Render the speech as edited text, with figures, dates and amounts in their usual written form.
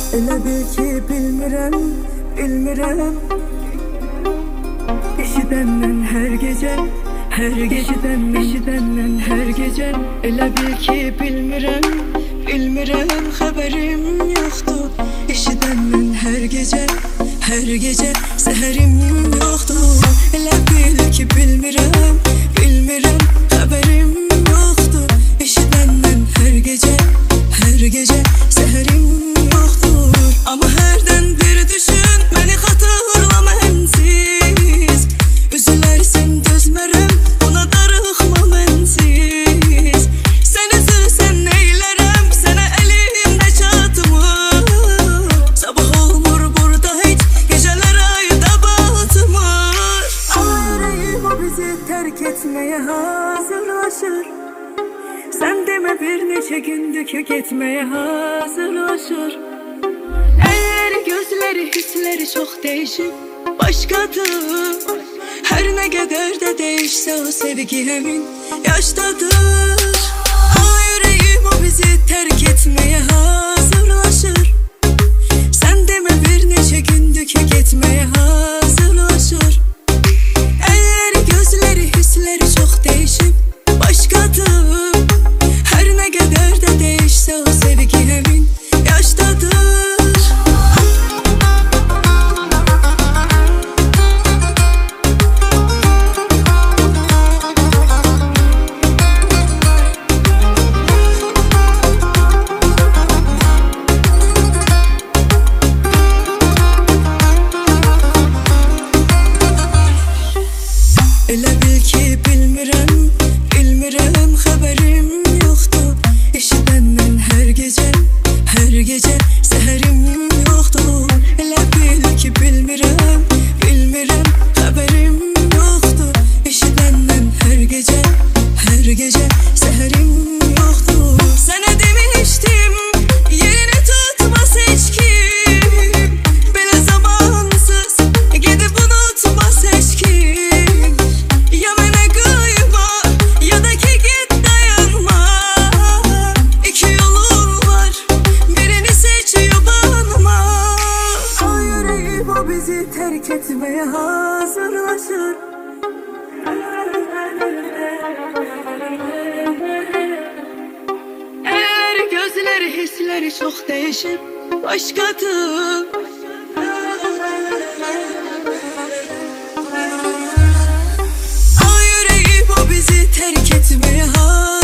Elə bil ki bilmirəm, bilmirəm. Eşidəndən hər gecə, hər eşidəndən hər gecə. Elə bil ki bilmirəm, bilmirəm. Xəbərim yoxdur. Eşidəndən hər gecə, səhərim yoxdur. Elə bil ki bilmirəm, bilmirəm. Xəbərim yoxdur. Eşidəndən hər gecə, səhərim yoxdur. Amma hərdən bir düşün, məni xatırlama mənsiz. Üzülərsən dözmərəm, buna darıxma mənsiz. Sən üzülsən neylərəm, sənə əlimdə çatmır. Sabah olmur burada heç, gecələr ayda batmır. Ürəyim o bizi tərk etməyə hazırlaşır. Sən demə bir neçə gündür ki getməyə hazırlaşır. Əgər gözləri, hissləri çox dəyişib başqadır. Hər nə qədər də dəyişsə o sevgi həmin yaşdadır. Ürəyim o bizi tərk etməyə hazırlaşır. Sən demə bir neçə gündür ki getməyə hazırlaşır. Əgər gözləri, hissləri çox dəyişib başqadır. Hər nə qədər də dəyişsə o sevgi həmin yaşdadır. Elə bil ki bilmirəm, bilmirəm. Xəbərim yoxdur. Eşidəndən hər gecə, səhərim yoxdur. Elə bil ki bilmirəm, bilmirəm. Xəbərim yoxdur. Eşidəndən hər gecə, səhərim yoxdur. Sənə demişdim, yerini tutmaz heç kim. Belə zamansız gedib unutmaz heç kim. Ya mənə qıyma, ya da ki git dayanma. İki yolun var, birini seç yubanma. Ürəyim o bizi tərk etməyə hazırlaşır. Əgər gözləri, hissləri çox dəyişib başqadır. Ürəyim o bizi tərk etməyə hazırlaşır.